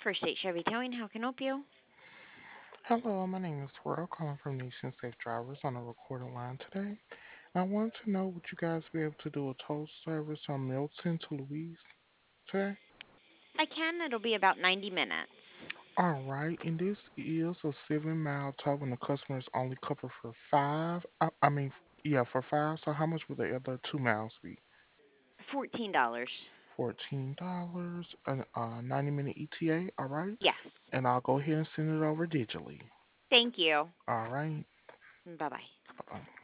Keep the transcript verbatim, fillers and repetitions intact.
First State Chevy Towing, how can I help you? Hello, my name is World, calling from Nation Safe Drivers on a recorded line today. I want to know would you guys be able to do a tow service from Milton to Louise today? I can, it'll be about ninety minutes. All right, and this is a seven mile tow, and the customer is only covered for five. I, I mean, yeah, for five. So how much would the other two miles be? fourteen dollars. Fourteen dollars, a uh, ninety minute E T A. All right, Yes. and I'll go ahead and send it over digitally. Thank you. All right. Bye bye. Bye-bye.